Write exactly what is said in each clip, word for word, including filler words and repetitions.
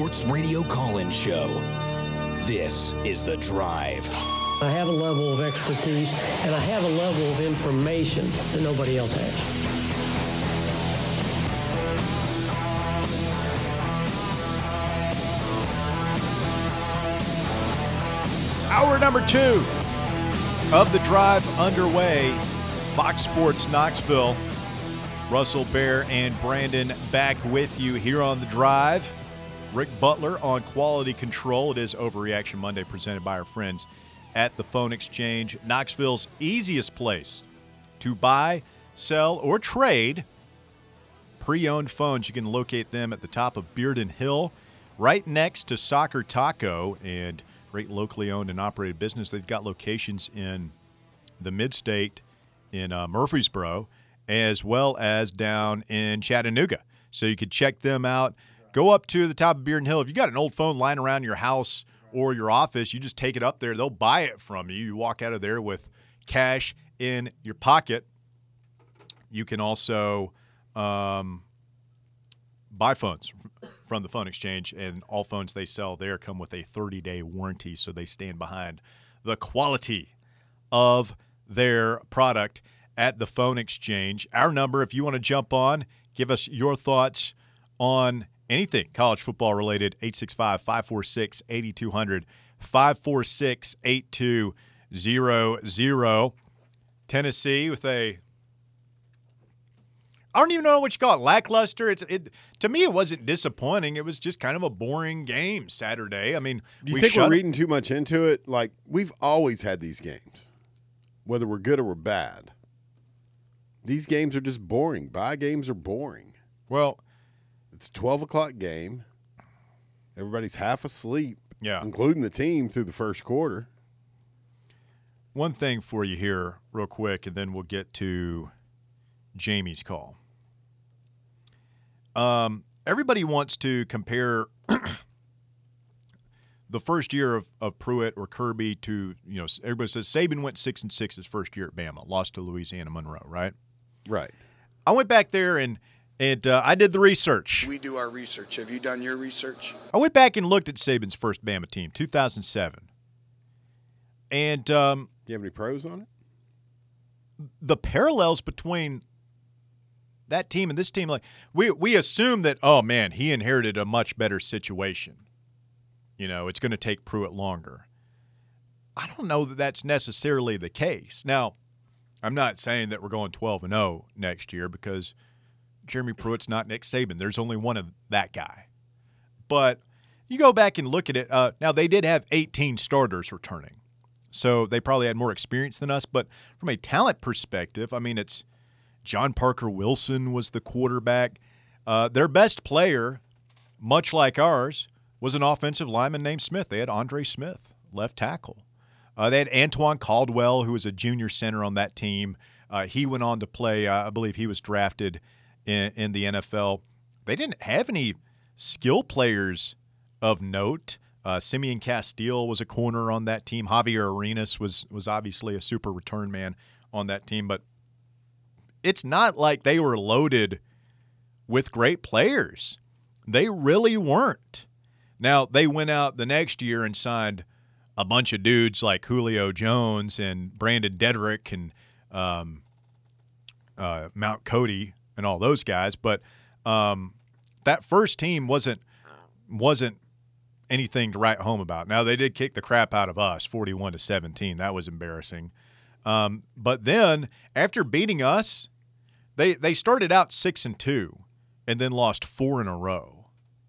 Sports Radio call-in show. This is The Drive. I have a level of expertise, and I have a level of information that nobody else has. Hour number two of The Drive underway. Fox Sports Knoxville. Russell Bear and Brandon back with you here on The Drive. Rick Butler on quality control. It is Overreaction Monday presented by our friends at the Phone Exchange, Knoxville's easiest place to buy, sell, or trade pre-owned phones. You can locate them at the top of Bearden Hill, right next to Soccer Taco, and great locally owned and operated business. They've got locations in the Mid-State, in uh, Murfreesboro, as well as down in Chattanooga. So you could check them out. Go up to the top of Bearden Hill. If you got an old phone lying around your house or your office, you just take it up there. They'll buy it from you. You walk out of there with cash in your pocket. You can also um, buy phones from the Phone Exchange, and all phones they sell there come with a thirty-day warranty, so they stand behind the quality of their product at the Phone Exchange. Our number, if you want to jump on, give us your thoughts on anything college football related, eight six five, five four six, eight two zero zero, five four six, eight two zero zero. Tennessee with a, I don't even know what you call it, lackluster. It's it to me, it wasn't disappointing. It was just kind of a boring game Saturday. I mean, do you we think we're shut reading too much into it? Like, we've always had these games, whether we're good or we're bad. These games are just boring. Bye games are boring. Well, it's a twelve o'clock game. Everybody's half asleep, yeah, including the team through the first quarter. One thing for you here real quick, and then we'll get to Jamie's call. Um, everybody wants to compare the first year of, of Pruitt or Kirby to, you know, everybody says Saban went six and six his first year at Bama, lost to Louisiana Monroe, right? Right. I went back there and and uh, I did the research. We do our research. Have you done your research? I went back and looked at Saban's first Bama team, two thousand seven. And um, do you have any pros on it? The parallels between that team and this team, like we we assume that, oh man, he inherited a much better situation. You know, it's going to take Pruitt longer. I don't know that that's necessarily the case. Now, I'm not saying that we're going twelve and oh next year because Jeremy Pruitt's not Nick Saban. There's only one of that guy. But you go back and look at it. Uh, now, they did have eighteen starters returning, so they probably had more experience than us. But from a talent perspective, I mean, it's John Parker Wilson was the quarterback. Uh, their best player, much like ours, was an offensive lineman named Smith. They had Andre Smith, left tackle. Uh, they had Antoine Caldwell, who was a junior center on that team. Uh, he went on to play, uh, I believe he was drafted in, in the N F L. They didn't have any skill players of note. Uh, Simeon Castile was a corner on that team. Javier Arenas was, was obviously a super return man on that team. But it's not like they were loaded with great players. They really weren't. Now, they went out the next year and signed a bunch of dudes like Julio Jones and Brandon Dedrick and um, uh, Mount Cody and all those guys. But um, that first team wasn't wasn't anything to write home about. Now, they did kick the crap out of us, forty-one to seventeen. That was embarrassing. Um, but then, after beating us, they they started out six and two and then lost four in a row.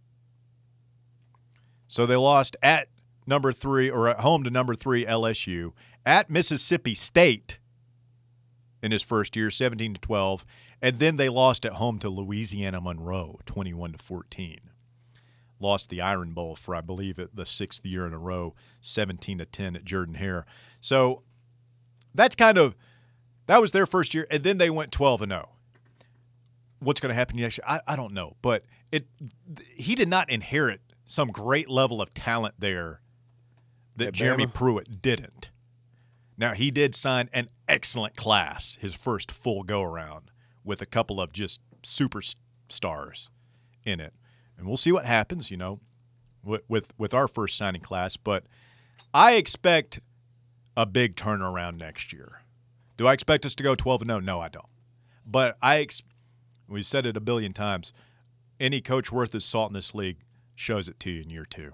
So they lost at number three, or at home to number three L S U, at Mississippi State in his first year, seventeen to twelve, and then they lost at home to Louisiana Monroe, twenty-one to fourteen. Lost the Iron Bowl for, I believe, it the sixth year in a row, seventeen to ten at Jordan-Hare. So that's kind of that was their first year, and then they went twelve and oh. What's going to happen next year? I, I don't know, but it he did not inherit some great level of talent there that Jeremy Pruitt didn't. Now, he did sign an excellent class, his first full go-around, with a couple of just superstars in it. And we'll see what happens, you know. with, with with our first signing class, but I expect a big turnaround next year. Do I expect us to go twelve and oh? No, I don't. But I ex- we've said it a billion times. Any coach worth his salt in this league shows it to you in year two.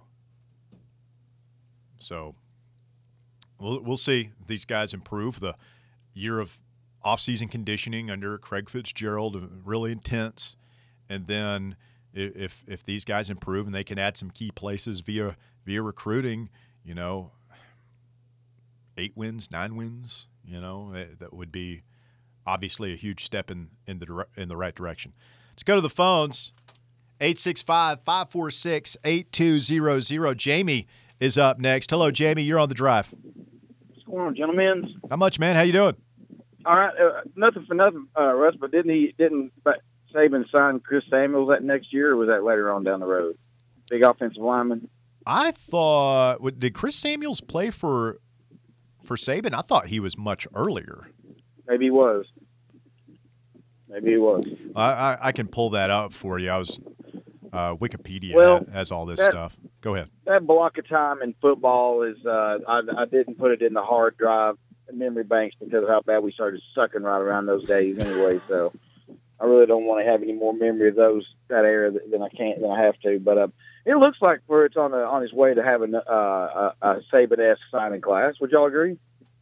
So we'll we'll see if these guys improve. The year of off-season conditioning under Craig Fitzgerald, really intense. And then if if these guys improve and they can add some key places via via recruiting, you know, eight wins, nine wins, you know, that would be obviously a huge step in in the in the right direction. Let's go to the phones. eight six five, five four six, eight two zero zero. Jamie is up next. Hello, Jamie. You're on the drive. What's going on, gentlemen? Not much, man. How you doing? All right, uh, nothing for nothing, uh, Russ. But didn't he? Didn't Saban sign Chris Samuels that next year, or was that later on down the road? Big offensive lineman. I thought did Chris Samuels play for for Saban? I thought he was much earlier. Maybe he was. Maybe he was. I I, I can pull that up for you. I was uh, Wikipedia well, has all this that, stuff. Go ahead. That block of time in football is uh, I, I didn't put it in the hard drive memory banks because of how bad we started sucking right around those days anyway. So I really don't want to have any more memory of those that era than I can't than I have to. But uh, it looks like for it's on a, on its way to having uh, a, a Saban-esque signing class. Would y'all agree?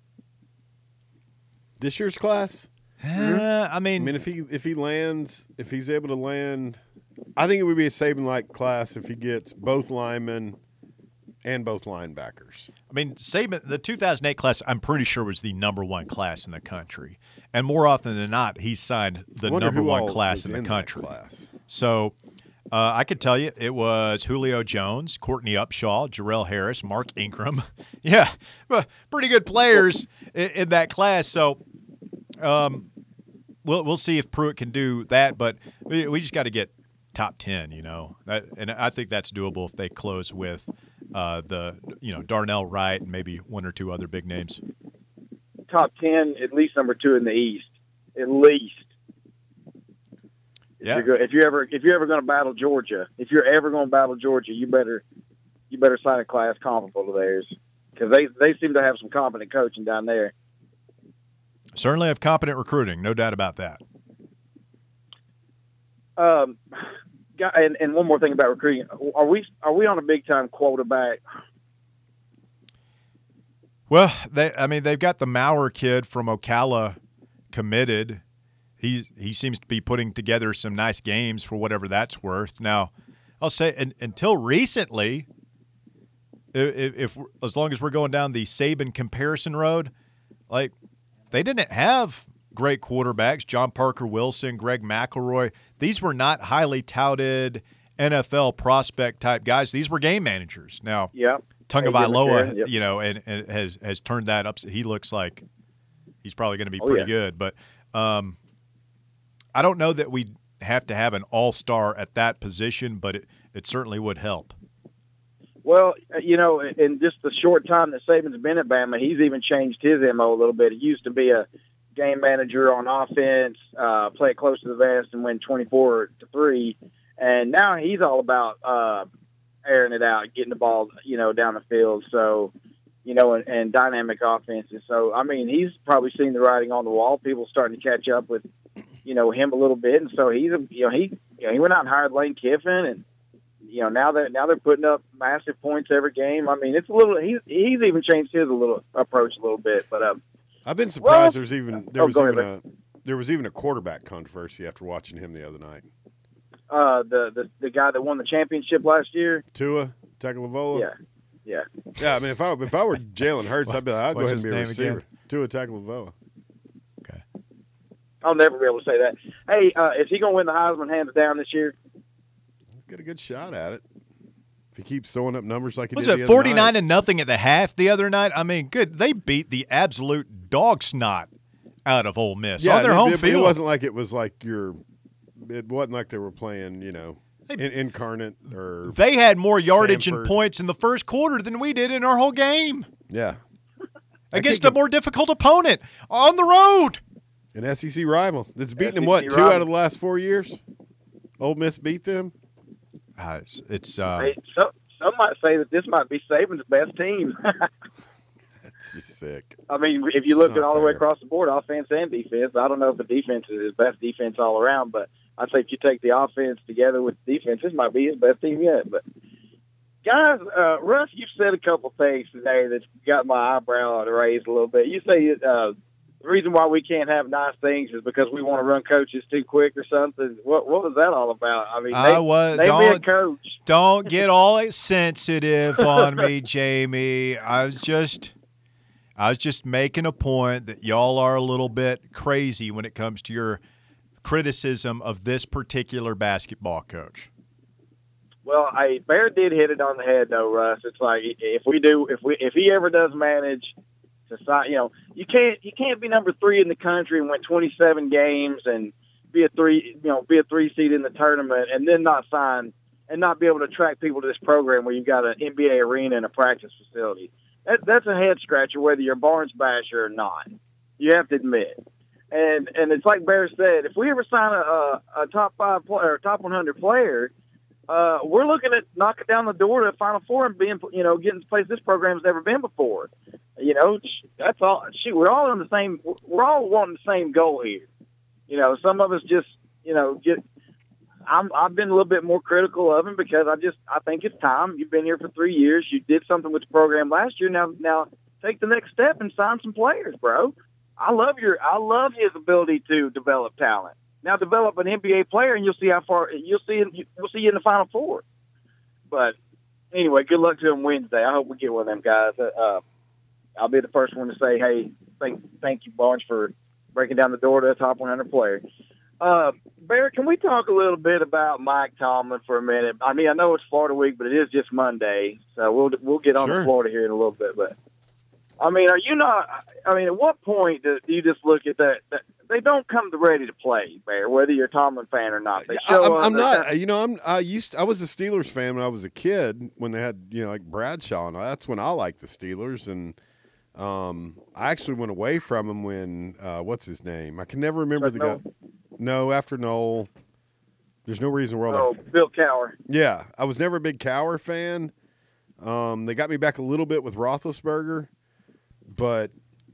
This year's class? Uh, I mean, I mean, if he if he lands, if he's able to land, I think it would be a Saban-like class if he gets both linemen and both linebackers. I mean, Saban, the two thousand eight class, I'm pretty sure was the number one class in the country, and more often than not, he signed the number one class in the country. Class. So uh, I could tell you it was Julio Jones, Courtney Upshaw, Jarrell Harris, Mark Ingram. Yeah, pretty good players in, in that class. So. Um, We'll we'll see if Pruitt can do that, but we, we just got to get top ten, you know, that, and I think that's doable if they close with uh, the you know Darnell Wright and maybe one or two other big names. Top ten, at least number two in the East, at least. Yeah. If you're, if you're ever if you're ever going to battle Georgia, if you're ever going to battle Georgia, you better you better sign a class comparable to theirs because they they seem to have some competent coaching down there. Certainly have competent recruiting, no doubt about that. Um, and, and one more thing about recruiting: are we are we on a big time quarterback? Well, they I mean they've got the Maurer kid from Ocala committed. He he seems to be putting together some nice games for whatever that's worth. Now, I'll say and, until recently, if, if as long as we're going down the Saban comparison road, like. They didn't have great quarterbacks, John Parker Wilson, Greg McElroy. These were not highly touted N F L prospect type guys. These were game managers. Now, yeah. Tagovailoa, yep. you know, and, and has has turned that up. He looks like he's probably going to be oh, pretty yeah. good. But um, I don't know that we have to have an all-star at that position, but it, it certainly would help. Well, you know, in just the short time that Saban's been at Bama, he's even changed his M O a little bit. He used to be a game manager on offense, uh, play it close to the vest and win twenty-four to three. And now he's all about uh, airing it out, getting the ball, you know, down the field. So, you know, and, and dynamic offenses. So, I mean, he's probably seen the writing on the wall. People starting to catch up with, you know, him a little bit. And so he's, a, you know, he, you know, he went out and hired Lane Kiffin and, you know, now that now they're putting up massive points every game. I mean, it's a little. He's he's even changed his a little approach a little bit. But um, I've been surprised. well, there's even there oh, was go even ahead, a there was even a quarterback controversy after watching him the other night. Uh, the the the guy that won the championship last year, Tua Tagovailoa. Yeah, yeah, yeah. I mean, if I if I were Jalen Hurts, I'd be like, I'd go What's ahead and be his a name receiver. again? Tua Tagovailoa. Okay. I'll never be able to say that. Hey, uh, is he going to win the Heisman hands down this year? He's got a good shot at it. If he keeps throwing up numbers like he Was did it the other forty-nine night. and nothing at the half the other night? I mean, good. They beat the absolute dog snot out of Ole Miss Yeah, on their it, home it, field. It wasn't like it was like your. It wasn't like they were playing, you know, They- in, incarnate or. They had more yardage Samford. and points in the first quarter than we did in our whole game Yeah. I against can't a get- more difficult opponent on the road. An S E C rival that's beaten them S E C what two rival. out of the last four years. Ole Miss beat them. Uh, it's it's, uh, Hey, so, some some might say that this might be Saban's best team. That's just sick. I mean, if you look It's at not all the way fair. across the board, offense and defense, I don't know if the defense is his best defense all around, but I'd say if you take the offense together with the defense, this might be his best team yet. But, guys, uh, Russ, you've said a couple things today that's got my eyebrow raised a little bit. You say uh, the reason why we can't have nice things is because we want to run coaches too quick or something. What what was that all about? I mean, I name, was- name me a don't- coach. Don't get all sensitive on me, Jamie. I was just I was just making a point that y'all are a little bit crazy when it comes to your criticism of this particular basketball coach. Well, I Bear did hit it on the head, though, Russ. It's like if we do, if we, if he ever does manage to sign, you know, you can't, you can't be number three in the country and win twenty-seven games and be a three, you know, be a three seed in the tournament and then not sign and not be able to attract people to this program where you've got an N B A arena and a practice facility. That, that's a head scratcher, whether you're a Barnes basher or not. You have to admit. And and it's like Bear said, if we ever sign a, a, a top five player, a top one hundred player. Uh, we're looking at knocking down the door to the Final Four and being, you know, getting to place this program's never been before. You know, that's all. Shoot, we're all in the same. We're all wanting the same goal here. You know, some of us just, you know, get. I'm. I've been a little bit more critical of him because I just. I think it's time. You've been here for three years. You did something with the program last year. Now, now take the next step and sign some players, bro. I love your. I love his ability to develop talent. Now develop an N B A player, and you'll see how far you'll see. You'll see you in the Final Four. But anyway, good luck to him Wednesday. I hope we get one of them guys. Uh, I'll be the first one to say, "Hey, thank thank you, Barnes, for breaking down the door to the top one hundred player." Uh, Bear, can we talk a little bit about Mike Tomlin for a minute? I mean, I know it's Florida week, but it is just Monday, so we'll we'll get on Sure. to Florida here in a little bit. But I mean, are you not? I mean, at what point do you just look at that? that they don't come to ready to play, Bear, whether you're a Tomlin fan or not. They I, show I'm, up, I'm they're not. kind You know, I'm. I used. I was a Steelers fan when I was a kid. When they had, you know, like Bradshaw, and that's when I liked the Steelers. And um, I actually went away from them when uh, what's his name? I can never remember Chuck the guy. No, after Noel. There's no reason we're all. Oh, Bill Cowher. Yeah, I was never a big Cowher fan. Um, they got me back a little bit with Roethlisberger, but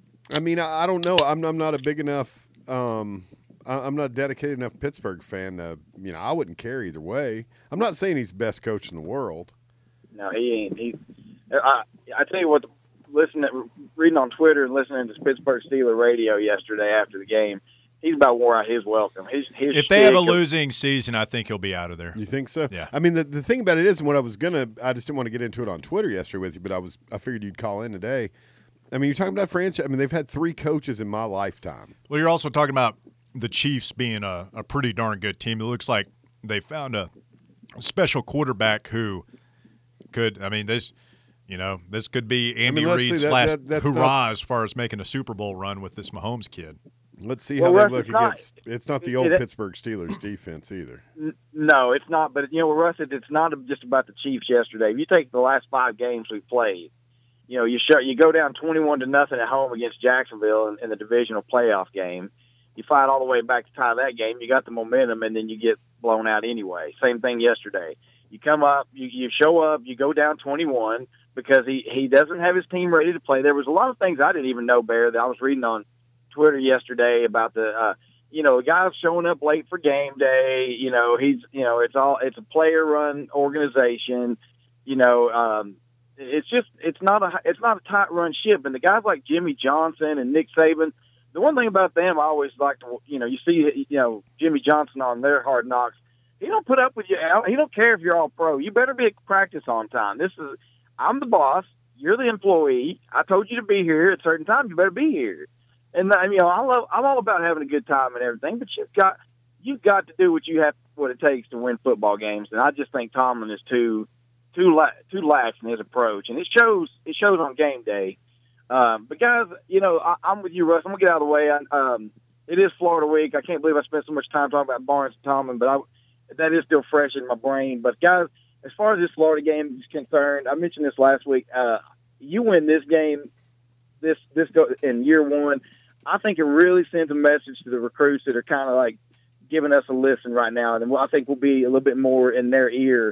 I mean, I, I don't know. I'm, I'm not a big enough. Um, I, I'm not a dedicated enough Pittsburgh fan to, you know, I wouldn't care either way. I'm not saying he's the best coach in the world. No, he ain't. He. I, I tell you what. Listening, reading on Twitter and listening to Pittsburgh Steelers radio yesterday after the game, he's about wore out his welcome. His, his If they have a shtick of- losing season, I think he'll be out of there. You think so? Yeah. I mean, the, the thing about it is, and what I was gonna, I just didn't want to get into it on Twitter yesterday with you, but I was, I figured you'd call in today. I mean, you're talking about franchise. I mean, they've had three coaches in my lifetime. Well, you're also talking about the Chiefs being a, a pretty darn good team. It looks like they found a special quarterback who could, I mean, this, you know, this could be Andy let's see, Reid's that- last that- that's hurrah not- as far as making a Super Bowl run with this Mahomes kid. Let's see Well, how Russ, they look it's not- against. It's not the it- old it- Pittsburgh Steelers defense either. N- No, it's not. But, you know, Russ, it's not just about the Chiefs yesterday. If you take the last five games we played, you know, you show, you go down twenty-one to nothing at home against Jacksonville in, in the divisional playoff game. You fight all the way back to tie that game. You got the momentum, and then you get blown out anyway. Same thing yesterday. You come up, you, you show up, you go down twenty-one because he, he doesn't have his team ready to play. There was a lot of things I didn't even know, Bear, that I was reading on Twitter yesterday about the, uh, you know, the guy's showing up late for game day. You know, he's, you know, it's all, it's a player run organization. You know, um, it's just, it's not a, it's not a tight run ship. And the guys like Jimmy Johnson and Nick Saban, the one thing about them, I always like to, you know, you see, you know, Jimmy Johnson on their Hard Knocks. He don't put up with you. He don't care if you're all pro. You better be at practice on time. This is, I'm the boss. You're the employee. I told you to be here at a certain time. You better be here. And you know, I love. I'm all about having a good time and everything. But you've got, you've got to do what you have, what it takes to win football games. And I just think Tomlin is too, too, la- too lax in his approach, and it shows. It shows on game day. Um, but guys, you know, I, I'm with you, Russ. I'm gonna get out of the way. I, um, it is Florida week. I can't believe I spent so much time talking about Barnes and Tomlin, but I, that is still fresh in my brain. But guys, as far as this Florida game is concerned, I mentioned this last week. Uh, you win this game, this this go in year one. I think it really sends a message to the recruits that are kind of like giving us a listen right now, and I think we'll be a little bit more in their ear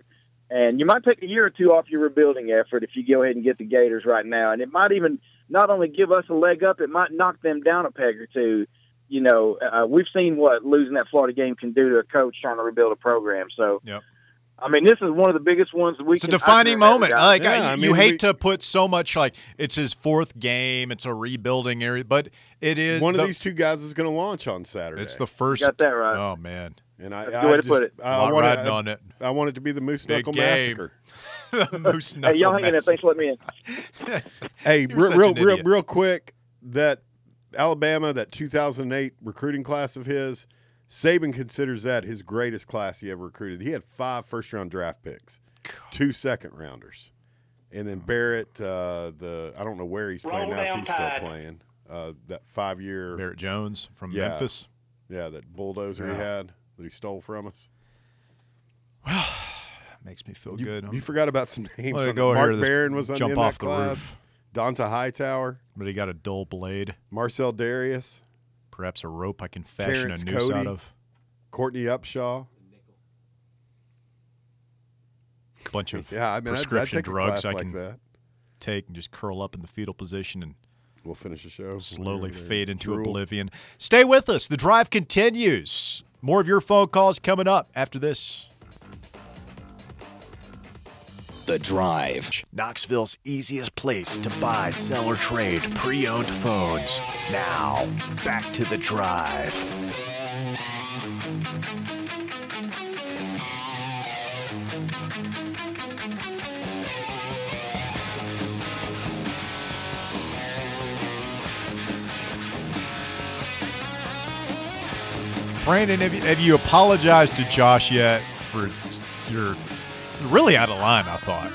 And you might take a year or two off your rebuilding effort if you go ahead and get the Gators right now. And it might even not only give us a leg up, it might knock them down a peg or two. You know, uh, we've seen what losing that Florida game can do to a coach trying to rebuild a program. So, Yep. I mean, this is one of the biggest ones that we It's can. a defining moment. Like Yeah, I, I you mean, hate we- to put so much like it's his fourth game. It's a rebuilding area, but it is One the, of these two guys is going to launch on Saturday. It's the first. got that right. Oh man, and I, That's a I good way to just, put it. I, Not want riding it, on it. I want it to be the Moose Big Knuckle game. Massacre. Moose Hey, knuckle y'all hang in there. Thanks for letting me in. massacre. Hey, You're real, such real, an real, idiot. real quick, that Alabama, that two thousand eight recruiting class of his, Saban considers that his greatest class he ever recruited. He had five first-round draft picks, two second-rounders, and then Barrett, uh, the I don't know where he's playing now, if he's still playing, uh, that five-year, Barrett Jones from Yeah. Memphis. yeah, that bulldozer he had that he stole from us. Makes me feel You, good. you forgot about some names. Well, on go that. Mark here, this- Barron was on jump in off that the class. roof. Donta Hightower, But he got a dull blade. Marcel Darius, Perhaps a rope I can fashion Terrence a noose Cody. out of. Courtney Upshaw. Bunch of Yeah, I mean, I'd, I'd prescription take a drugs class I like can that. take and just curl up in the fetal position and We'll finish the show. slowly We're- fade into drool. oblivion. Stay with us. The drive continues. More of your phone calls coming up after this. The Drive. Knoxville's easiest place to buy, sell, or trade pre-owned phones. Now, back to the drive. Brandon, have you, have you apologized to Josh yet for your really out of line, I thought.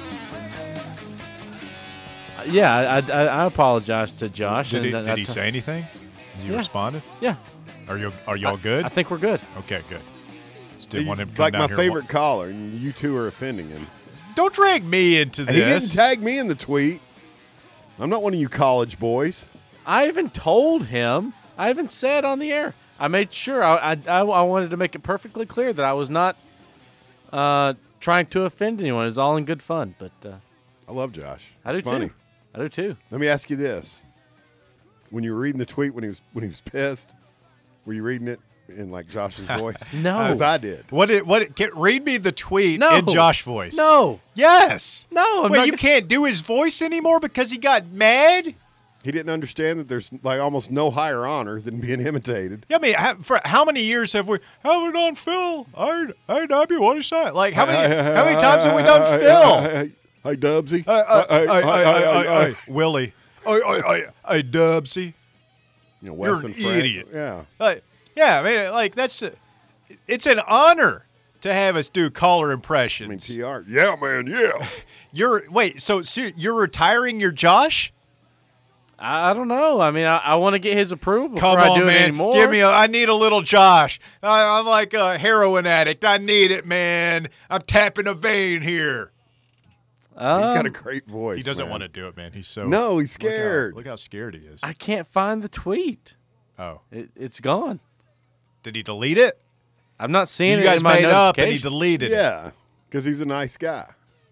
Yeah, I, I, I apologize to Josh. Did he, and did I- he I- say anything? Has he Yeah. responded? Yeah. Are you are y'all I- good? I think we're good. Okay, good. Just didn't You- want him to come like down my here favorite and caller, and you two are offending him. wa- Don't drag me into this. He didn't tag me in the tweet. I'm not one of you college boys. I even told him. I even said on the air. I made sure. I, I, I, I wanted to make it perfectly clear that I was not uh, trying to offend anyone. It was all in good fun. But uh, I love Josh. I do It's funny. too. I do too. Let me ask you this: when you were reading the tweet when he was when he was pissed, were you reading it in like Josh's voice? No. as I did. What did what? Can, read me the tweet No. in Josh voice. No. Yes. No. I'm Wait, not you gonna- can't do his voice anymore because he got mad? He didn't understand that there's like almost no higher honor than being imitated. Yeah, I mean, how, for how many years have we have we done Phil? Hey, hey, W, what is that? Like, how many how many times have we done Phil? Hey, hey, Dubsy. Hey, hey, Hey, hey, hey, hey, hey, hey, hey. hey, Willie. Hey, hey, hey, hey, Dubsy. You know, Wes You're and an Frank. idiot. Yeah. Like, yeah, I mean, like that's a, it's an honor to have us do caller impressions. I mean, T R. Yeah, man. Yeah. You're wait, so ser- you're retiring your Josh? I, I don't know. I mean, I, I want to get his approval before Come I on, do it man. anymore. Give me a. I need a little Josh. I, I'm like a heroin addict. I need it, man. I'm tapping a vein here. He's got a Um, great voice. He doesn't man. want to do it, man. He's so No, he's Look how- scared. Look how, scared he is. I can't find the tweet. oh, It, it's gone. did he delete it? I'm not seeing You it guys in my made up and he notifications. deleted it. Yeah, because he's a nice guy.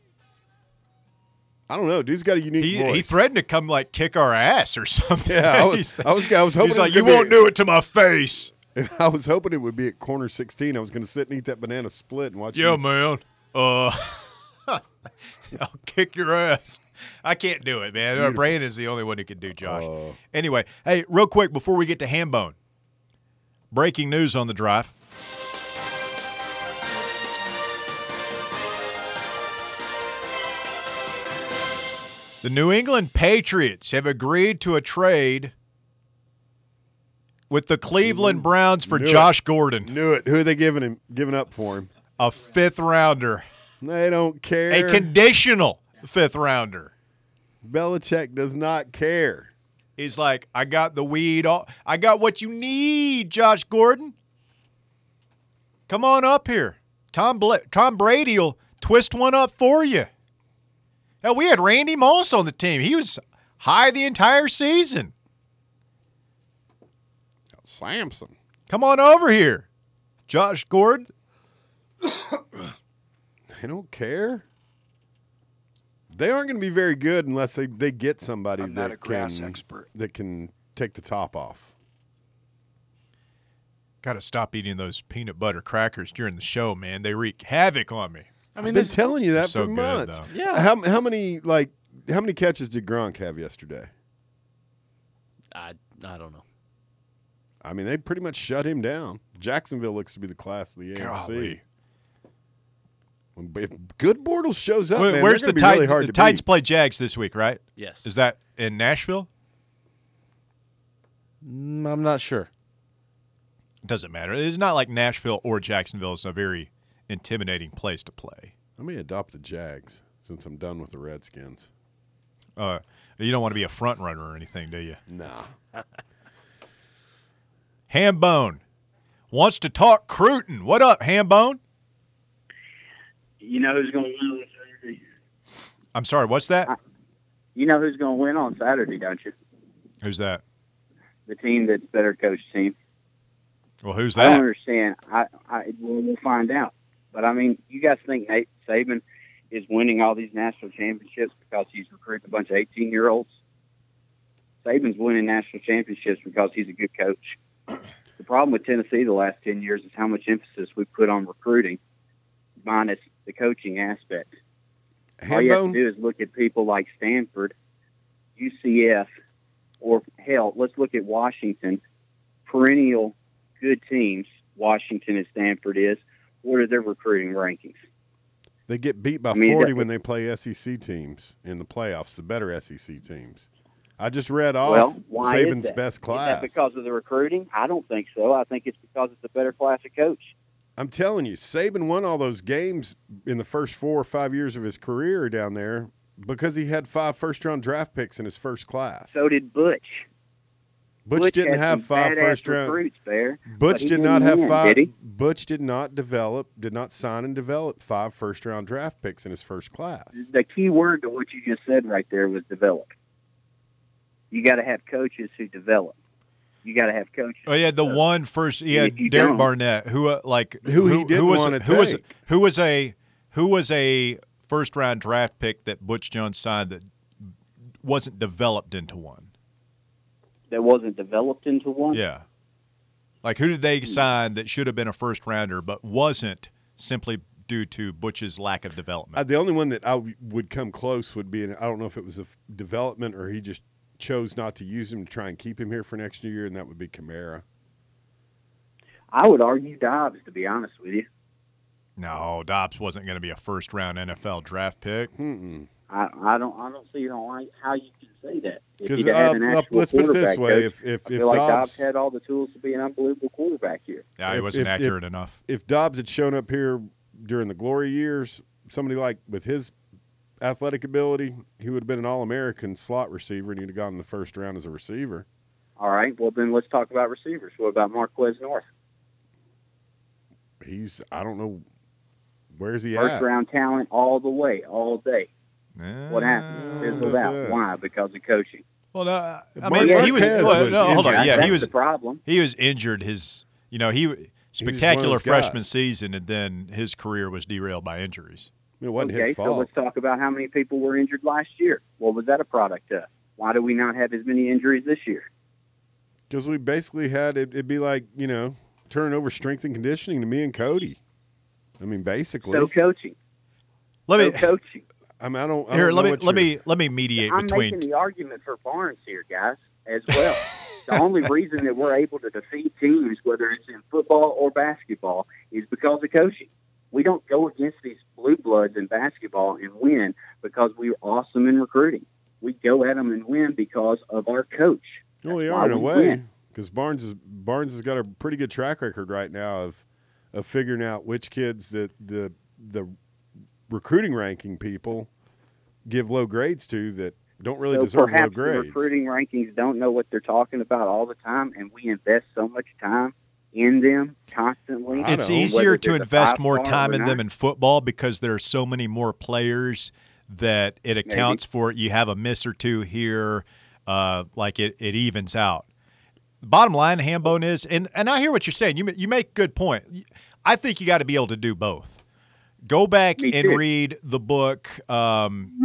I don't know. Dude's got a unique He, voice. he threatened to come like kick our ass or something. Yeah, I was. He's- I was. I was hoping. He's it was like, you gonna won't be, do it to my face. I was hoping it would be at corner sixteen. I was going to sit and eat that banana split and watch. Yeah, you. man. Uh, I'll kick your ass. I can't do it, man. Our brain is the only one who can do Josh. Uh. Anyway, hey, real quick before we get to Hambone, breaking news on the drive. The New England Patriots have agreed to a trade with the Cleveland Browns for Knew it. Josh Gordon, Knew it. Who are they giving him? Giving up for him? a fifth rounder, They don't care. a conditional fifth rounder. Belichick does not care. He's like, I got the weed. All, I got what you need, Josh Gordon. Come on up here. Tom Bla- Tom Brady will twist one up for you. Hell, we had Randy Moss on the team. He was high the entire season. Samson. Come on over here, Josh Gordon. They don't care. They aren't going to be very good unless they, they get somebody I'm that not a grass can expert. that can take the top off. Got to stop eating those peanut butter crackers during the show, man. They wreak havoc on me. I mean, I've been this, telling you that so for good, months. though. Yeah. How how many like how many catches did Gronk have yesterday? I I don't know. I mean, they pretty much shut him down. Jacksonville looks to be the class of the A F C. Golly. When, if good Bortles shows up, Where- man, where's they're the gonna be Tide? really hard the to Tides beat. play Jags this week, right? Yes. Is that in Nashville? Mm, I'm not sure. Doesn't matter. It's not like Nashville or Jacksonville is a very intimidating place to play. I may adopt the Jags since I'm done with the Redskins. Uh, you don't want to be a front runner or anything, do you? Nah. Hambone wants to talk Cruton. What up, Hambone? You know who's going to win on Saturday? I'm sorry, what's that? You know who's going to win on Saturday, don't you? Who's that? The team that's better coached team. Well, who's I don't that? understand. I, I well, we'll find out. But I mean, you guys think Nate Saban is winning all these national championships because he's recruiting a bunch of eighteen-year-olds? Saban's winning national championships because he's a good coach. The problem with Tennessee the last ten years is how much emphasis we put on recruiting, minus the coaching aspect. All you have to Hambone? do is look at people like Stanford, U C F, or hell, let's look at Washington, perennial good teams. Washington and Stanford is. What are their recruiting rankings? They get beat by I mean, forty that- when they play S E C teams in the playoffs, the better S E C teams. I just read off Well, why is Saban's that? best class. Is that because of the recruiting? I don't think so. I think it's because it's a better class of coach. I'm telling you, Saban won all those games in the first four or five years of his career down there because he had five first-round draft picks in his first class. So did Butch. Butch, didn't had have some five badass first-round. recruits there. but Butch he did didn't not have win, five. Did he? Butch did not develop, did not sign and develop five first-round draft picks in his first class. The key word to what you just said right there was develop. You got to have coaches who develop. You got to have coaches. Oh, yeah, the Uh, one first. He had if you Derek don't- Barnett, who uh, like Who he didn't was wanna who was take. who was a who was a first round draft pick that Butch Jones signed that wasn't developed into one. That wasn't developed into one. Yeah, like who did they sign that should have been a first rounder but wasn't simply due to Butch's lack of development? Uh, the only one that I w- would come close would be, an, I don't know if it was a f- development or he just chose not to use him to try and keep him here for next year, and that would be Kamara. I would argue Dobbs, to be honest with you. No, Dobbs wasn't going to be a first round N F L draft pick. Mm-mm. I, I don't. I don't see how how you can say that. If 'Cause, he'd had an uh, actual let's put it this quarterback way, coach, if- if- I if feel like Dobbs- Dobbs had all the tools to be an unbelievable quarterback here. Yeah, he If- wasn't if- accurate if- enough. If Dobbs had shown up here during the glory years, somebody like with his athletic ability, he would have been an All-American slot receiver, and he'd have gone in the first round as a receiver. All right. Well, then let's talk about receivers. What about Marquez North? He's, I don't know, where's he First at? round talent all the way, all day. What happened? Fizzled but, out. uh, Why? Because of coaching. Well, no, I Mark- mean, he was, Marquez well, was no, hold on. injured. Yeah, That's he was the problem. he was injured. His, you know, he one of spectacular those guys. freshman season, and then his career was derailed by injuries. It wasn't Okay, his so fault. let's talk about how many people were injured last year. What was that a product of? Why do we not have as many injuries this year? Because we basically had, it, it'd be like, you know, turning over strength and conditioning to me and Cody. I mean, basically. So coaching. Let So me coaching. I mean, I don't, I here. don't Let know me what let you're- me let me mediate I'm between. making the argument for Barnes here, guys, as well. The only reason that we're able to defeat teams, whether it's in football or basketball, is because of coaching. We don't go against these blue bloods in basketball and win because we're awesome in recruiting. We go at them and win because of our coach. Well, we That's are why in a we way, win. because Barnes is Barnes has got a pretty good track record right now of of figuring out which kids that the the recruiting ranking people give low grades to that don't really So deserve low perhaps the grades. recruiting rankings don't know what they're talking about all the time, and we invest so much time in them constantly. I It's know. easier Whether to there's a invest more five-star time or in them not. in football because there are so many more players that it accounts for. You have a miss or two here, uh, like it, it evens out. Bottom line, Hambone is, and, and I hear what you're saying. You ma- you make a good point. I think you got to be able to do both. Go back Me and too. read the book. Um,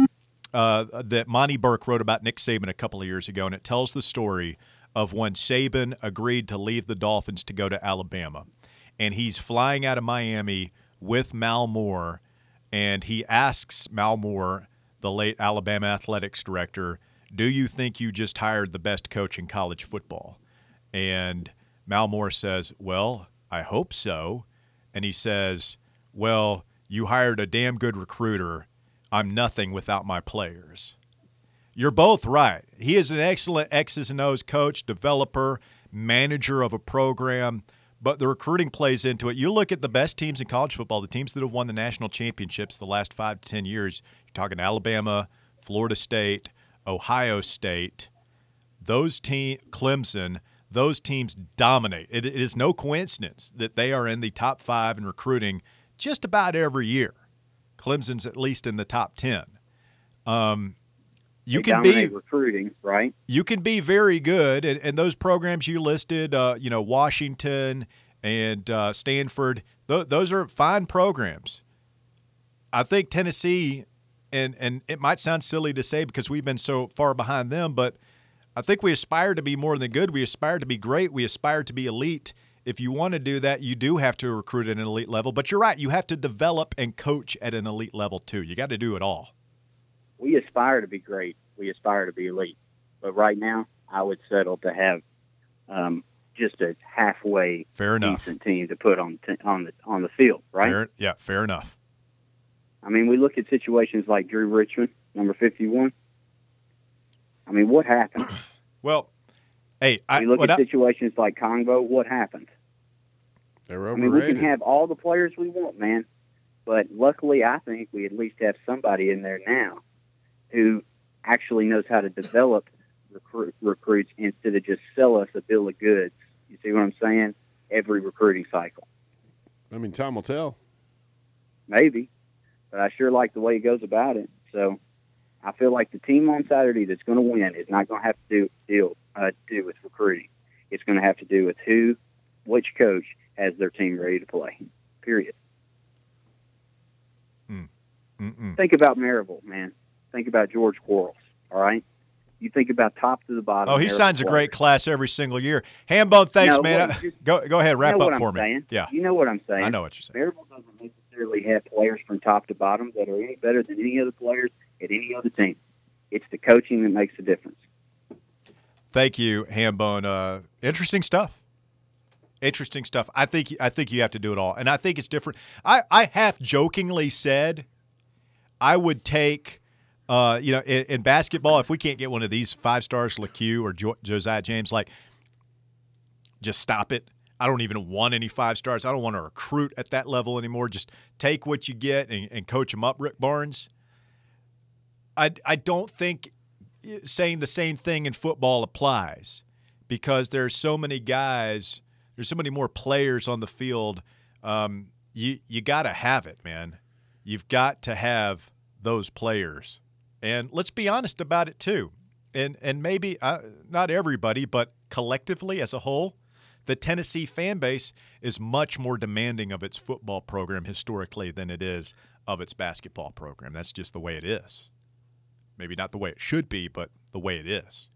uh, that Monty Burke wrote about Nick Saban a couple of years ago, and it tells the story of when Saban agreed to leave the Dolphins to go to Alabama. And he's flying out of Miami with Mal Moore, and he asks Mal Moore, the late Alabama athletics director, do you think you just hired the best coach in college football? And Mal Moore says, well, I hope so. And he says, well, you hired a damn good recruiter. I'm nothing without my players. You're both right. He is an excellent X's and O's coach, developer, manager of a program, but the recruiting plays into it. You look at the best teams in college football, the teams that have won the national championships the last five to ten years. You're talking Alabama, Florida State, Ohio State. Those team, Clemson, those teams dominate. It, it is no coincidence that they are in the top five in recruiting just about every year. Clemson's at least in the top ten. Um, you they can be recruiting, right? You can be very good, and, and those programs you listed, uh, you know, Washington and uh, Stanford, th- those are fine programs. I think Tennessee, and and it might sound silly to say because we've been so far behind them, but I think we aspire to be more than good. We aspire to be great. We aspire to be elite. If you want to do that, you do have to recruit at an elite level. But you're right. You have to develop and coach at an elite level, too. You got to do it all. We aspire to be great. We aspire to be elite. But right now, I would settle to have um, just a halfway fair enough decent team to put on t- on the on the field, right? Fair, yeah, fair enough. I mean, we look at situations like Drew Richmond, number fifty-one. I mean, what happened? Well, hey, I we look at I, situations like Congo. What happened? They were I mean, overrated. we can have all the players we want, man. But luckily, I think we at least have somebody in there now who actually knows how to develop recruit, recruits instead of just sell us a bill of goods. You see what I'm saying? Every recruiting cycle. I mean, time will tell. Maybe. But I sure like the way he goes about it. So I feel like the team on Saturday that's going to win is not going to have to do deal uh, do with recruiting. It's going to have to do with who, which coach has their team ready to play. Period. Mm. Mm-mm. Think about Maryville, man. Think about George Quarles. All right. You think about top to the bottom. Oh, he Maryville signs a players. great class every single year. Hambone, thanks, No, man. well, just- go go ahead, wrap you know up what for I'm me. saying? Yeah, You know what I'm saying? I know what you're saying. Maryville doesn't necessarily have players from top to bottom that are any better than any other players at any other team. It's the coaching that makes the difference. Thank you, Hambone. Uh, interesting stuff. Interesting stuff. I think I think you have to do it all, and I think it's different. I, I half jokingly said I would take, uh, you know, in, in basketball, if we can't get one of these five stars, LeCue or jo- Josiah James, like, just stop it. I don't even want any five stars. I don't want to recruit at that level anymore. Just take what you get and, and coach them up, Rick Barnes. I I don't think saying the same thing in football applies because there's so many guys. There's so many more players on the field. Um, you you got to have it, man. You've got to have those players. And let's be honest about it too. And and maybe uh, not everybody, but collectively as a whole, the Tennessee fan base is much more demanding of its football program historically than it is of its basketball program. That's just the way it is. Maybe not the way it should be, but the way it is.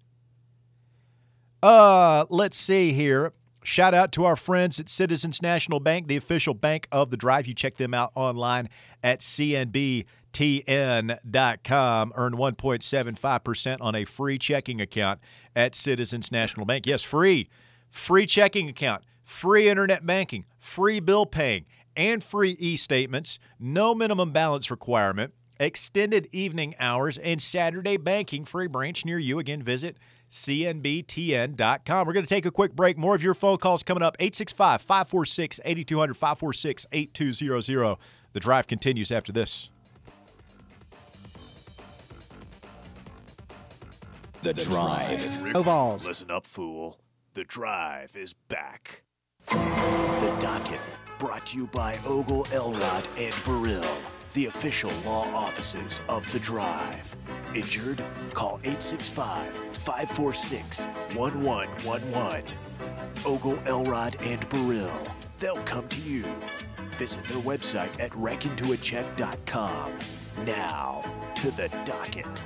Uh, let's see here. Shout out to our friends at Citizens National Bank, the official bank of the Drive. You check them out online at C N B T N dot com. Earn one point seven five percent on a free checking account at Citizens National Bank. Yes, free. Free checking account, free internet banking, free bill paying, and free e-statements. No minimum balance requirement. Extended evening hours and Saturday banking for a branch near you. Again, visit C N B T N dot com. We're going to take a quick break. More of your phone calls coming up. eight six five, five four six, eight two zero zero, five four six, eight two zero zero. The Drive continues after this. The Drive. Ovals. Listen up, fool. The Drive is back. The Docket, brought to you by Ogle, Elrod, and Burrill, the official law offices of The Drive. Injured? Call eight six five, five four six, one one one one. Ogle, Elrod, and Burrill. They'll come to you. Visit their website at reckon to a check dot com. Now, to the docket.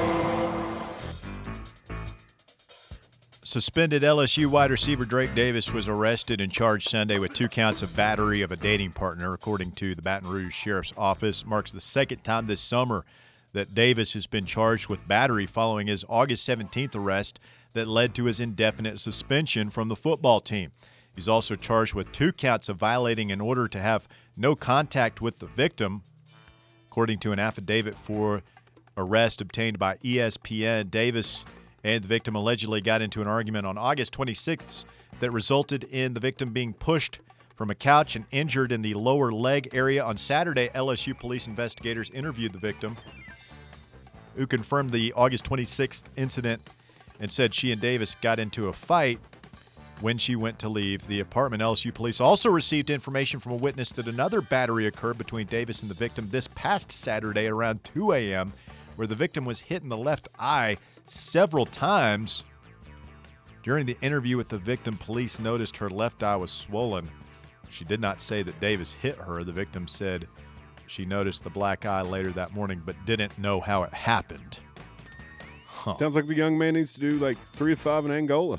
Suspended L S U wide receiver Drake Davis was arrested and charged Sunday with two counts of battery of a dating partner, according to the Baton Rouge Sheriff's Office. Marks the second time this summer that Davis has been charged with battery following his August seventeenth arrest that led to his indefinite suspension from the football team. He's also charged with two counts of violating an order to have no contact with the victim, according to an affidavit for arrest obtained by E S P N. Davis and the victim allegedly got into an argument on August twenty-sixth that resulted in the victim being pushed from a couch and injured in the lower leg area. On Saturday, L S U police investigators interviewed the victim, who confirmed the August twenty-sixth incident and said she and Davis got into a fight when she went to leave the apartment. L S U police also received information from a witness that another battery occurred between Davis and the victim this past Saturday around two a.m., where the victim was hit in the left eye several times. During the interview with the victim, police noticed her left eye was swollen. She did not say that Davis hit her. The victim said she noticed the black eye later that morning, but didn't know how it happened. Huh. Sounds like the young man needs to do like three to five in Angola.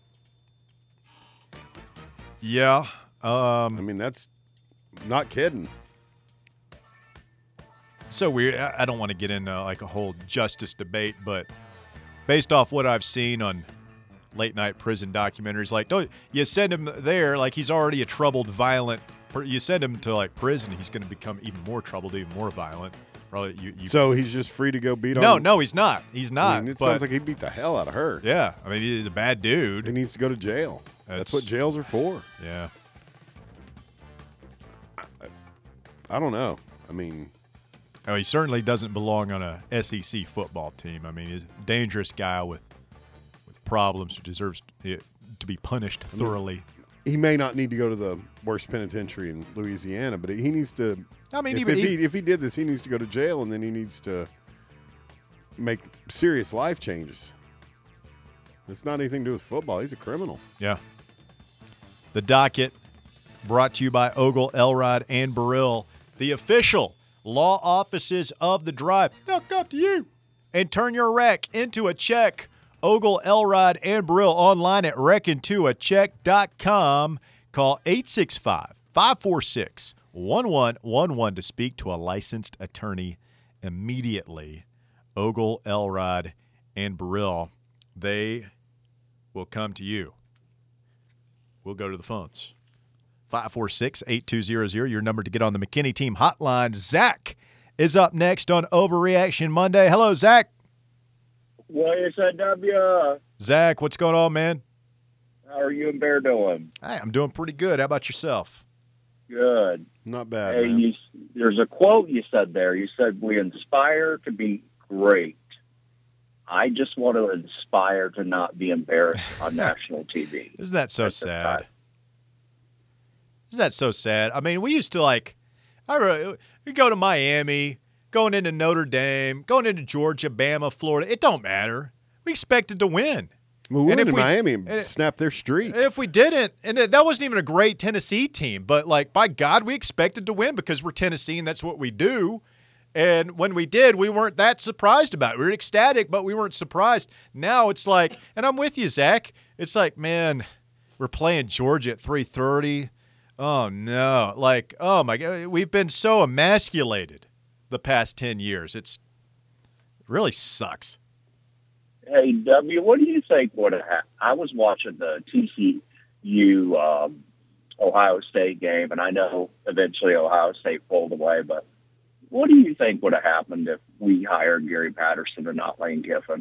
Yeah. Um, I mean, that's not kidding. So weird. I don't want to get into like a whole justice debate, but based off what I've seen on late night prison documentaries, like, don't you send him there like he's already a troubled, violent. You send him to like prison, he's going to become even more troubled, even more violent. Probably. You, you, so he's just free to go beat on. No, no, he's not. He's not. I mean, it but, sounds like he beat the hell out of her. Yeah, I mean, he's a bad dude. He needs to go to jail. That's, That's what jails are for. Yeah. I, I don't know. I mean. Oh, he certainly doesn't belong on a S E C football team. I mean, he's a dangerous guy with with problems who deserves to be punished thoroughly. I mean, he may not need to go to the worst penitentiary in Louisiana, but he needs to. I mean, if, even, if he, he if he did this, he needs to go to jail, and then he needs to make serious life changes. It's not anything to do with football. He's a criminal. Yeah. The docket brought to you by Ogle, Elrod, and Burrill, the official law offices of The Drive. They'll come to you and turn your wreck into a check. Ogle, Elrod, and Burrill online at wreck into a check dot com. Call eight six five, five four six, one one one one to speak to a licensed attorney immediately. Ogle, Elrod, and Burrill, they will come to you. We'll go to the phones. five four six, eight two zero zero, your number to get on the McKinney Team hotline. Zach is up next on Overreaction Monday. Hello, Zach. What is that, W? Zach, what's going on, man? How are you and Bear doing? Hey, I'm doing pretty good. How about yourself? Good. Not bad, Hey, man. you, there's a quote you said there. You said, we inspire to be great. I just want to inspire to not be embarrassed on national T V. Isn't that so That's sad? Isn't that so sad? I mean, we used to like, I re- we go to Miami, going into Notre Dame, going into Georgia, Bama, Florida. It don't matter. We expected to win. Well, we and went if to we- Miami and, and- snapped their streak. If we didn't, and that wasn't even a great Tennessee team, but like, by God, we expected to win because we're Tennessee and that's what we do. And when we did, we weren't that surprised about it. We were ecstatic, but we weren't surprised. Now it's like, and I'm with you, Zach. It's like, man, we're playing Georgia at three thirty. Oh, no. Like, oh, my God. We've been so emasculated the past ten years. It's it really sucks. Hey, W, what do you think would have happened? I was watching the T C U um, Ohio State game, and I know eventually Ohio State pulled away, but what do you think would have happened if we hired Gary Patterson and not Lane Kiffin?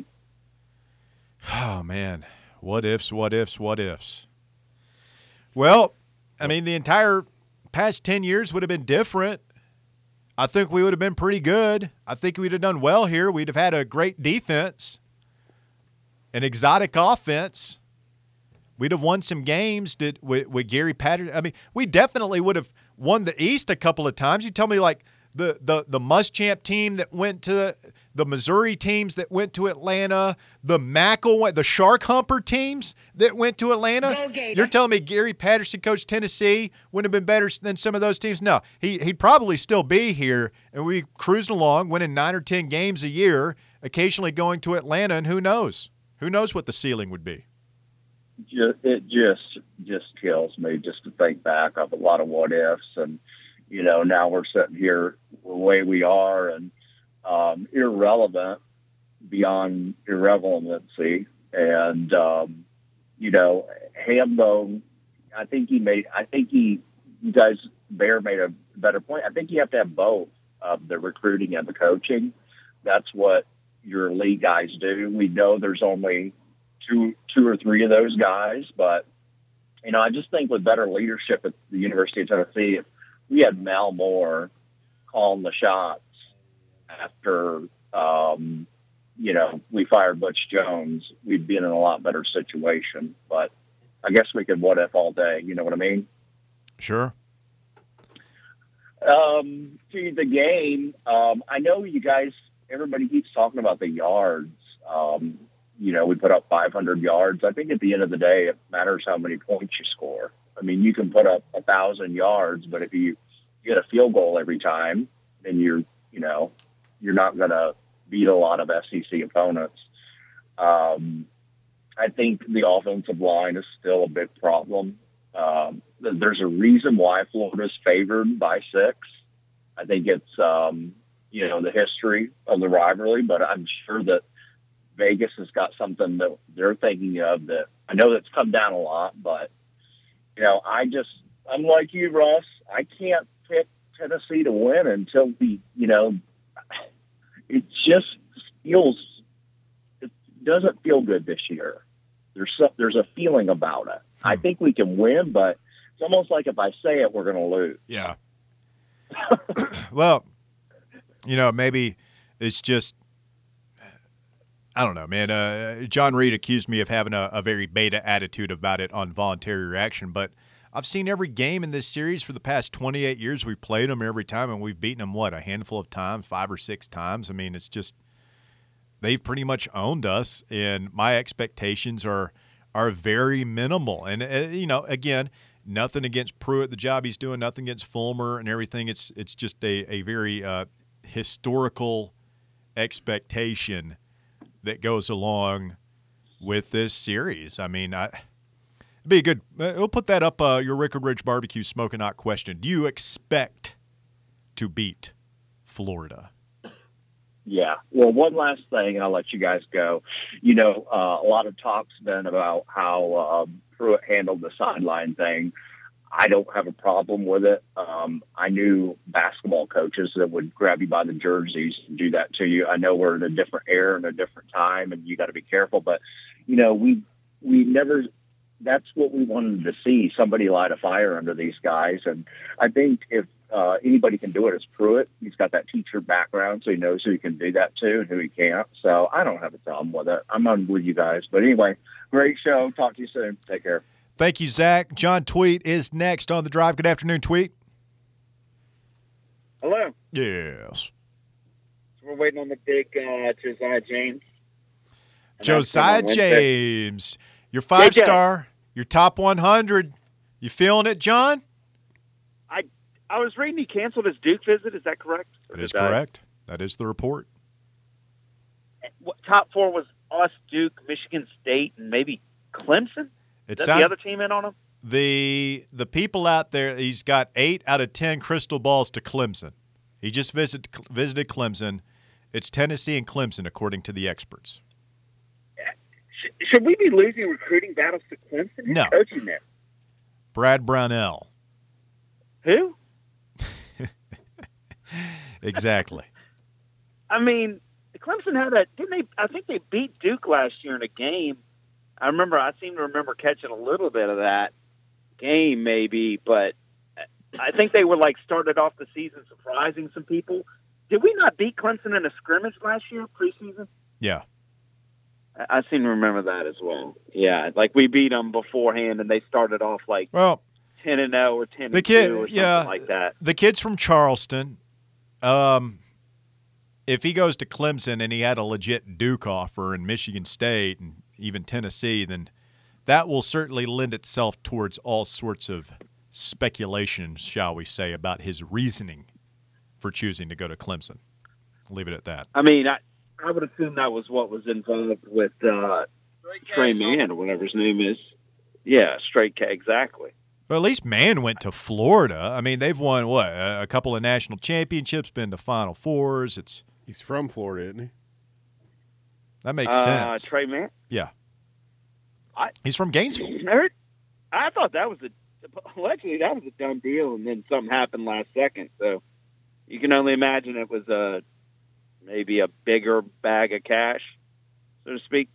Oh, man. What ifs, what ifs, what ifs. Well, I mean, the entire past ten years would have been different. I think we would have been pretty good. I think we'd have done well here. We'd have had a great defense, an exotic offense. We'd have won some games did, with, with Gary Patterson. I mean, we definitely would have won the East a couple of times. You tell me, like, the the the Muschamp team that went to the, the Missouri teams that went to Atlanta, the McElwain, the Shark Humper teams that went to Atlanta. Go Gator. You're telling me Gary Patterson coached Tennessee wouldn't have been better than some of those teams? No, he he'd probably still be here, and we cruising along, winning nine or ten games a year, occasionally going to Atlanta, and who knows? Who knows what the ceiling would be? Just, it just just kills me just to think back of a lot of what ifs, and you know now we're sitting here the way we are, and um, irrelevant beyond irrelevancy, and um, you know Hambo. I think he made. I think he. You guys, Bear made a better point. I think you have to have both of the recruiting and the coaching. That's what your elite guys do. We know there's only two two or three of those guys, but you know, I just think with better leadership at the University of Tennessee, if we had Mal Moore calling the shots after um, you know, we fired Butch Jones, we'd be in a lot better situation. But I guess we could what if all day, you know what I mean? Sure. Um, to the game, um, I know you guys, everybody keeps talking about the yards. Um, you know, we put up five hundred yards. I think at the end of the day, it matters how many points you score. I mean, you can put up a thousand yards, but if you get a field goal every time, then you're, you know, you're not going to beat a lot of S E C opponents. Um, I think the offensive line is still a big problem. Um, there's a reason why Florida's favored by six. I think it's, um, you know, the history of the rivalry, but I'm sure that Vegas has got something that they're thinking of that I know that's come down a lot, but, you know, I just, I'm like you, Russ, I can't pick Tennessee to win until we, you know, it just feels, it doesn't feel good this year. There's some, there's a feeling about it. Hmm. I think we can win, but it's almost like if I say it, we're going to lose. Yeah. Well, you know, maybe it's just, I don't know, man. Uh, John Reed accused me of having a, a very beta attitude about it on Voluntary Reaction, but I've seen every game in this series for the past twenty-eight years. We've played them every time, and we've beaten them, what, a handful of times, five or six times? I mean, it's just they've pretty much owned us, and my expectations are are very minimal. And, uh, you know, again, nothing against Pruitt, the job he's doing, nothing against Fulmer and everything. It's, it's just a, a very uh, historical expectation that goes along with this series. I mean, I, it'd be a good uh, – we'll put that up, uh, your Rickard Ridge Barbecue Smoking Hot question. Do you expect to beat Florida? Yeah. Well, one last thing, and I'll let you guys go. You know, uh, a lot of talk's been about how um, Pruitt handled the sideline thing. I don't have a problem with it. Um, I knew basketball coaches that would grab you by the jerseys and do that to you. I know we're in a different era and a different time, and you got to be careful. But, you know, we we never – that's what we wanted to see, somebody light a fire under these guys. And I think if uh, anybody can do it, it's Pruitt. He's got that teacher background, so he knows who he can do that to and who he can't. So I don't have a problem with it. I'm on with you guys. But anyway, great show. Talk to you soon. Take care. Thank you, Zach. John Tweet is next on The Drive. Good afternoon, Tweet. Hello. Yes. So we're waiting on the big uh, Josiah James. And Josiah James, your five-star, your top one hundred. You feeling it, John? I I was reading he canceled his Duke visit. Is that correct? That is correct. That is the report. What, top four was us, Duke, Michigan State, and maybe Clemson? It Is sounds, the other team in on him? The the people out there, he's got eight out of ten crystal balls to Clemson. He just visit, visited Clemson. It's Tennessee and Clemson, according to the experts. Should we be losing recruiting battles to Clemson? Who's No. coaching there? Brad Brownell. Who? Exactly. I mean, Clemson had a didn't they? I think they beat Duke last year in a game. I remember. I seem to remember catching a little bit of that game, maybe, but I think they were like started off the season surprising some people. Did we not beat Clemson in a scrimmage last year preseason? Yeah. I seem to remember that as well. Yeah, like we beat them beforehand, and they started off like well ten and zero or ten the and kid, two or something yeah, like that. The kid's from Charleston. um, if he goes to Clemson and he had a legit Duke offer in Michigan State and even Tennessee, then that will certainly lend itself towards all sorts of speculation, shall we say, about his reasoning for choosing to go to Clemson. Leave it at that. I mean, I, I would assume that was what was involved with uh, Trey Mann or whatever his name is. Yeah, straight K, exactly. Well, at least Mann went to Florida. I mean, they've won, what, a couple of national championships, been to Final Fours. It's He's from Florida, isn't he? That makes uh, sense. Trey Mann? Yeah. I, He's from Gainesville. I, I thought that was a allegedly that was a done deal, and then something happened last second. So you can only imagine it was a maybe a bigger bag of cash, so to speak.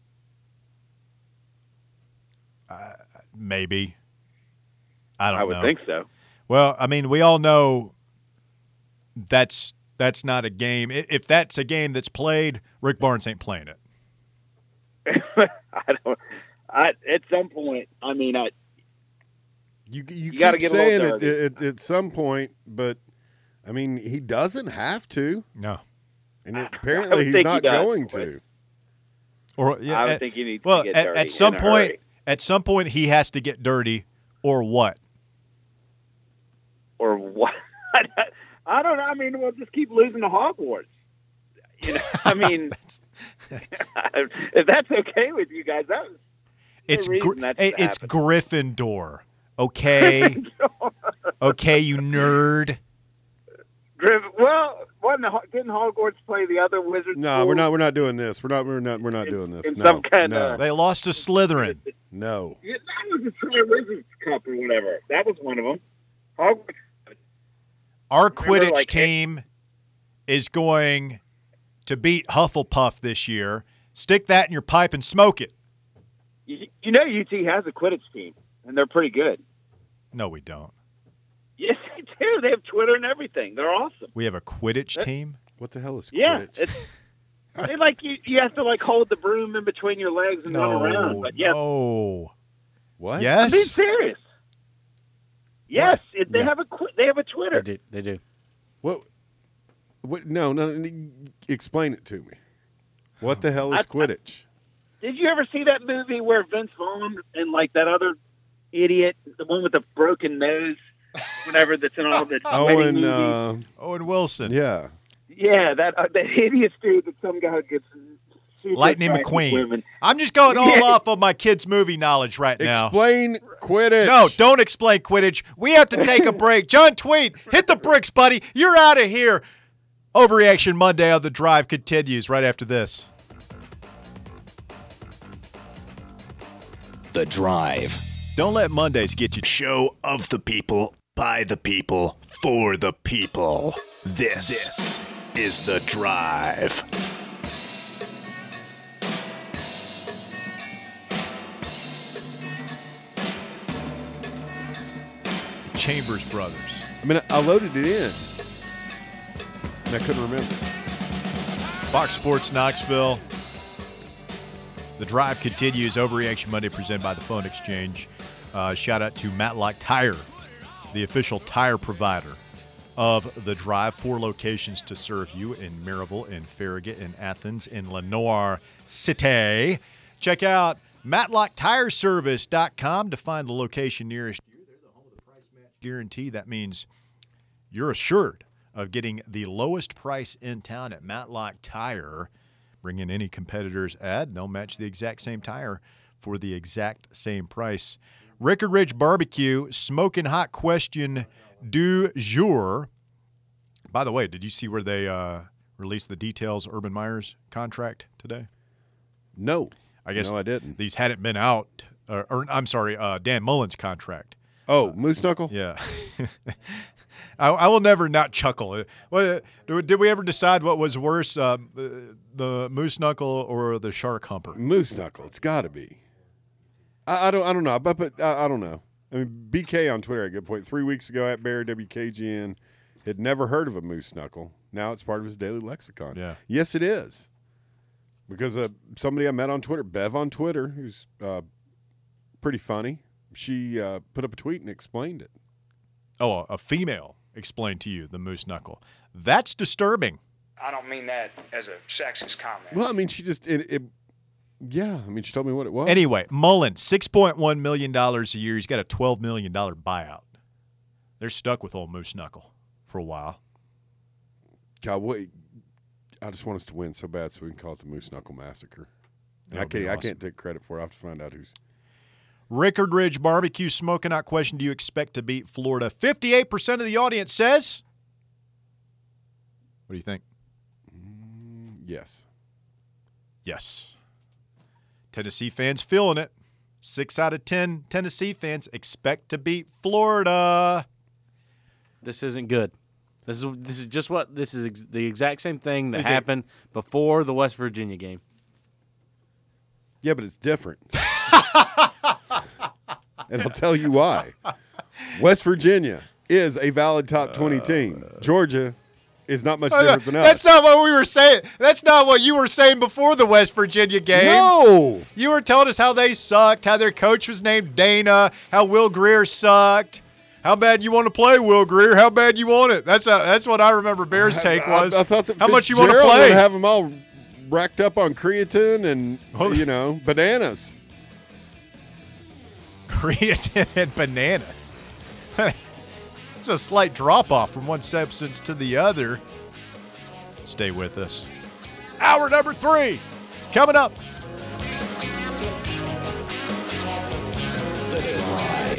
Uh, maybe. I don't know. I would know. think so. Well, I mean, we all know that's that's not a game. If that's a game that's played, Rick Barnes ain't playing it. I don't. I at some point. I mean, I. You you, You keep gotta get a saying little it at, at some point, but I mean, he doesn't have to. No. And it, I apparently would he's think not he does. going to. Or yeah, I would at, think he needs well, to get at, dirty at some in a point, hurry. at some point, he has to get dirty, or what? Or what? I don't know. I mean, we'll just keep losing to Hogwarts. You know, I mean, if that's okay with you guys, that was It's no reason gr- that hey, should it's happen. Gryffindor. Okay, okay, you nerd. Driven. Well, wasn't the, didn't Hogwarts play the other Wizards? No, school? we're not. We're not doing this. We're not. We're not. We're not doing this. in No. some kind no. of- They lost to Slytherin. No. Yeah, that was the Tri Wizards Cup or whatever. That was one of them. Hogwarts. Our Remember, Quidditch like, team is going to beat Hufflepuff this year. Stick that in your pipe and smoke it. You, you know, U T has a Quidditch team, and they're pretty good. No, we don't. Yes, they do. They have Twitter and everything. They're awesome. We have a Quidditch team. What the hell is Yeah, Quidditch? it's they like you. You have to like hold the broom in between your legs and run around. But yes, no. What? I'm Yes. being serious. Yes, it, they Yeah. have a qu- they have a Twitter. They do. They do. What? What? No, no. no, Explain it to me. What the hell is I- I- Quidditch? Did you ever see that movie where Vince Vaughn and like that other idiot, the one with the broken nose, whatever that's in all the wedding Owen. movies? Uh, Owen Wilson. yeah. Yeah, that uh, that hideous dude that some guy gets. super Lightning attracted McQueen. women. I'm just going all Yeah. off of my kids' movie knowledge right now. Explain Quidditch. No, don't explain Quidditch. We have to take a break. John Tweet, hit the bricks, buddy. You're out of here. Overreaction Monday on The Drive continues right after this. The Drive. Don't let Mondays get you. Show of the people, by the people, for the people. This, this is The Drive. Chambers Brothers. I mean, I loaded it in, and I couldn't remember. Fox Sports Knoxville. The Drive continues. Overreaction Monday presented by the Phone Exchange. Uh, shout out to Matlock Tire, the official tire provider of The Drive. Four locations to serve you in Maryville, in Farragut, in Athens, in Lenoir City. Check out matlock tire service dot com to find the location nearest you. They're the home of the price match guarantee. That means you're assured of getting the lowest price in town at Matlock Tire. Bring in any competitor's ad, they'll match the exact same tire for the exact same price. Rickard Ridge Barbecue, smoking hot question du jour. By the way, did you see where they uh, released the details of Urban Meyer's contract today? No. I guess no, I didn't. These hadn't been out. Uh, or I'm sorry, uh, Dan Mullen's contract. Oh, Moose Knuckle? Yeah. I, I will never not chuckle. Well, did we ever decide what was worse, uh, the, the moose knuckle or the shark humper? Moose Knuckle. It's got to be. I, I don't. I don't know. But but I, I don't know. I mean, B K on Twitter had a good point. Three weeks ago at Barry W K G N, had never heard of a moose knuckle. Now it's part of his daily lexicon. Yeah. Yes, it is. Because uh, somebody I met on Twitter, Bev on Twitter, who's uh, pretty funny, she uh, put up a tweet and explained it. Oh, a female explained to you the moose knuckle. That's disturbing. I don't mean that as a sexist comment. Well, I mean, she just it, it. Yeah, I mean, she told me what it was. Anyway, Mullen, six point one million dollars a year. He's got a twelve million dollars buyout. They're stuck with old Moose Knuckle for a while. God, wait. I just want us to win so bad so we can call it the Moose Knuckle Massacre. And I That would be can't. I awesome. can't take credit for it. I have to find out who's. Rickard Ridge Barbecue Smoking Out question: do you expect to beat Florida? fifty-eight percent of the audience says. What do you think? Mm, yes. Yes. Tennessee fans feeling it. Six out of ten Tennessee fans expect to beat Florida. This isn't good. This is this is just what this is ex- the exact same thing that You think- happened before the West Virginia game. Yeah, but it's different. And I'll tell you why. West Virginia is a valid top twenty team. Georgia is not much different than us. That's not what we were saying. That's not what you were saying before the West Virginia game. No. You were telling us how they sucked, how their coach was named Dana, how Will Greer sucked. How bad you want to play, Will Greer? How bad you want it? That's a, that's what I remember Bears' take was. I, I thought that how much you want to Fitzgerald play? would have them all racked up on creatine and, Oh. you know, bananas. Creatine and bananas. It's a slight drop-off from one substance to the other. Stay with us. Hour number three coming up.